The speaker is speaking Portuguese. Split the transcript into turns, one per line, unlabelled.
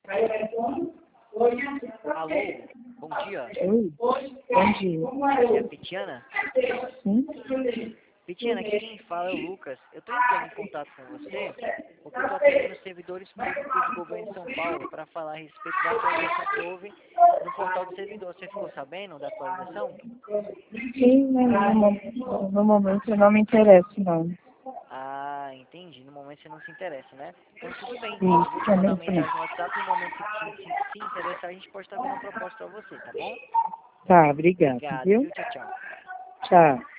Alô, bom dia.
Oi, bom dia.
É a Petiana?
Sim?
Petiana, aqui quem fala é o Lucas. Eu estou entrando em contato com você porque eu estou atendendo servidores públicos do governo de São Paulo para falar a respeito da atualização que houve no portal do servidor. Você ficou sabendo da atualização?
Sim, né, no momento eu não me interesso, não.
Ah, entendi. No momento você não se interessa, né? Então tudo bem. Eu vou
Isso,
te mandar
também
uma
sim.
mensagem no WhatsApp. No momento que se interessar, a gente pode estar vendo uma proposta para você, tá bom?
Tá, obrigado,
Obrigado,
viu?
viu? Tchau, tchau.
Tchau.